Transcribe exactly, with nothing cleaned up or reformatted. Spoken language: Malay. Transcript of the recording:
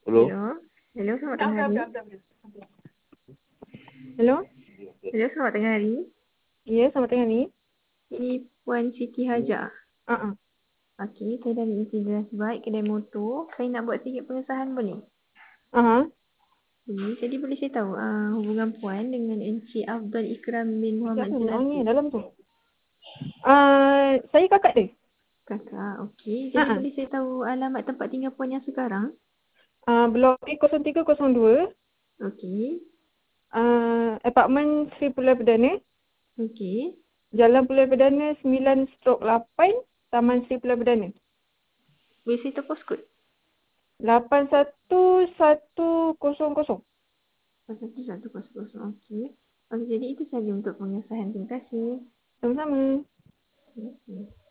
Hello. Hello. Hello, selamat tengah hari. Hello? Hello, selamat tengah hari. Ya, selamat tengah ni. Ini Puan Siti Haja. Uh-uh. Okey, saya dari Insidras Baik, kedai motor. Saya nak buat sikit pengesahan boleh? Uh-huh. Boleh. Jadi boleh saya tahu uh, hubungan Puan dengan Encik Afdal Ikram bin Muhammad Siapa nak Selassie? angin dalam tu? Uh, saya kakak dia. Kakak, okey. Jadi Uh-uh. boleh saya tahu alamat tempat tinggal Puan yang sekarang? Uh, blok A kosong tiga kosong dua. Okey. Uh, apartmen Sri Pulau Perdana. Okey. Jalan Pulau Perdana sembilan stroke lapan. Taman Sri Pulau Perdana. Boleh saya tahu postcode? lapan satu satu kosong kosong. Satu satu kosong kosong. Okey. Okey, jadi itu saja untuk pengesahan. Terima kasih. Sama-sama. Okey.